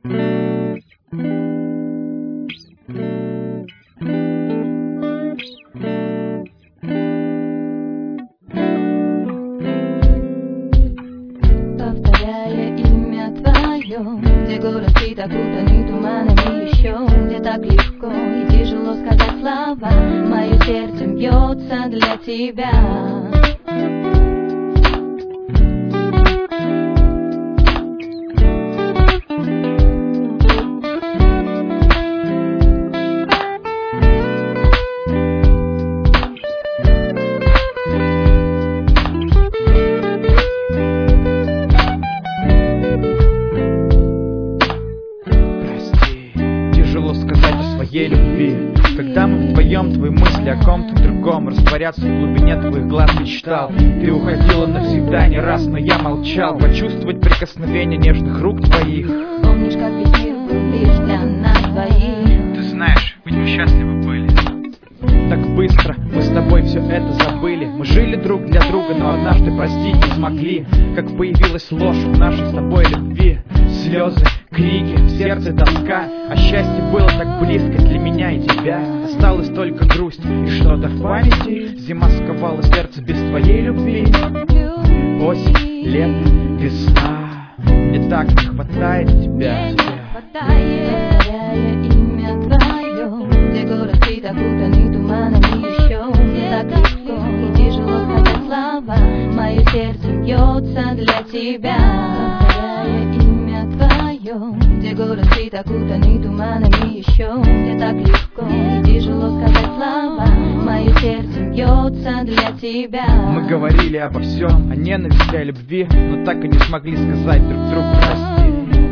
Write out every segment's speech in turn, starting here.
Повторяя имя твое, где город спит, окутанный туманами еще, где так легко и тяжело сказать слова, мое сердце бьется для тебя. Любви. Когда мы вдвоем, твои мысли о ком-то другом растворятся в глубине твоих глаз, мечтал. Ты уходила навсегда не раз, но я молчал. Почувствовать прикосновение нежных рук твоих. Помнишь, как весь мир был лишь для нас двоих? Ты знаешь, ведь мы счастливы были. Так быстро мы с тобой все это забыли. Мы жили друг для друга, но однажды простить не смогли. Как появилась ложь в нашей с тобой любви. Слезы, крики, в сердце тоска. А счастье было так близко для меня и тебя. Осталась только грусть и что-то в памяти. Зима сковала сердце без твоей любви. Осень, лето, весна. Мне так не хватает тебя. Повторяя имя твое, где город спит, окутанный туманами еще, где так легко и тяжело сказать слова, мое сердце бьется для тебя. Повторяя имя твое, где город спит, окутанный туманами еще, где так легко и тяжело сказать слова, мое сердце бьется для тебя. Мы говорили обо всем, о ненависти, о любви, но так и не смогли сказать друг другу прости.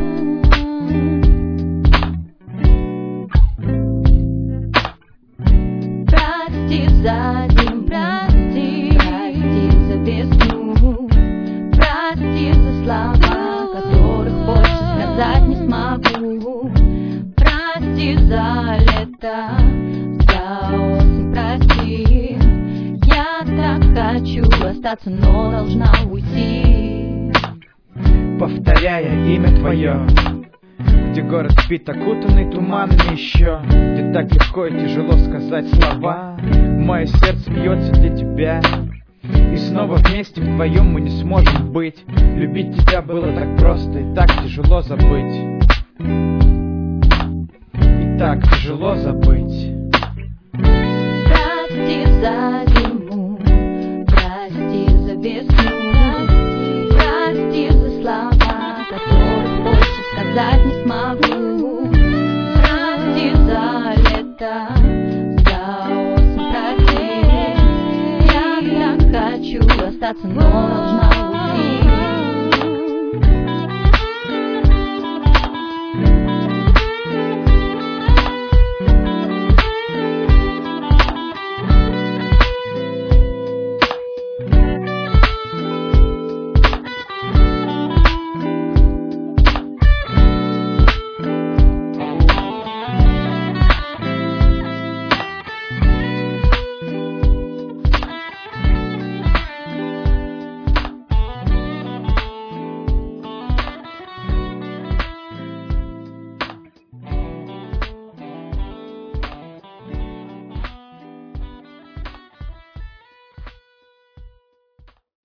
Прости за зиму, прости за весну, прости за слова, которых больше сказать не смогу. Прости за лето, за осень, прости. Я так хочу остаться, но должна уйти. Повторяя имя твое, где город спит, окутанный туманами еще, где так легко и тяжело сказать слова, мое сердце бьется для тебя. И снова вместе вдвоем мы не сможем быть. Любить тебя было так просто и так тяжело забыть. И так тяжело забыть. Прости за зиму, прости за весну, прости за слова, которых больше сказать не смогу. Прости за лето, за осень, прости. Я так хочу остаться, но должна